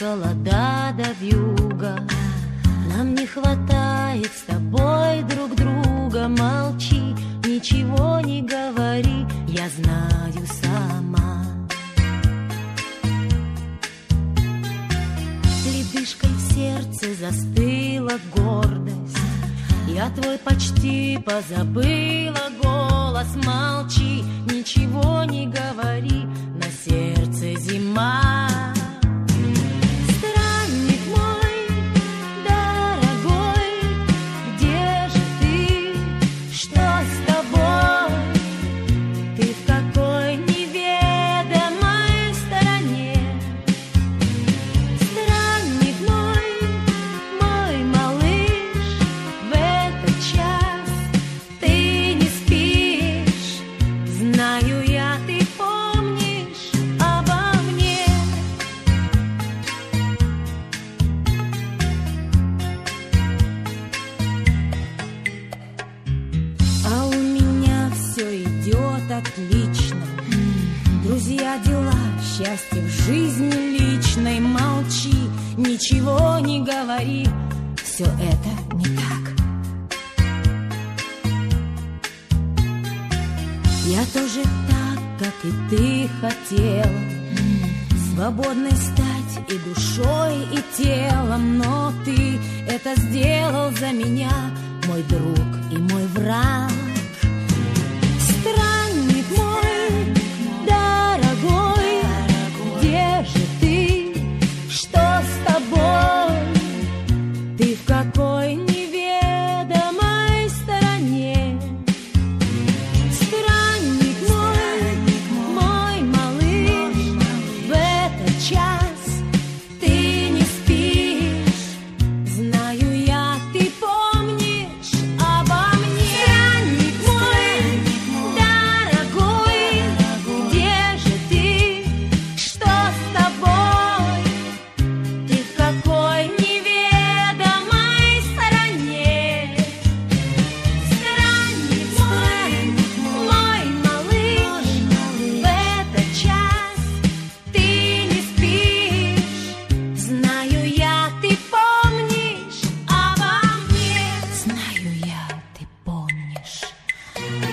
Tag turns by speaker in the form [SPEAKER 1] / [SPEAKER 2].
[SPEAKER 1] холода да вьюга. Нам не хватает с тобой друг друга. Молчи, ничего не говори, я знаю сама. Ледышкой в сердце застыла гордость. Я твой почти позабыла голос. Молчи, ничего не говори, на сердце зима. Странник мой, дорогой, где же ты? Что с тобой? Ты в какой неведомой стороне? Странник мой малыш, в этот час ты не спишь. Знаю я, ты помнишь обо мне. А у меня все идет отлично. Друзья, дела, счастье в жизни личной. Молчи, ничего не говори, все это не так. Я тоже так, как и ты хотела, свободной стать и душой, и телом. Но ты это сделал за меня, мой друг и мой враг. Странник мой, дорогой, где же ты? Что с тобой? Ты в какой неведомой стороне? Странник мой малыш, в этот час ты не спишь. Знаю я, ты помнишь обо мне. Странник мой, дорогой, где же ты? Что с тобой? Ты в какой неведомой стороне? Странник мой малыш, в этот час ты не спишь. Знаю я, ты помнишь обо мне. Знаю я, ты помнишь.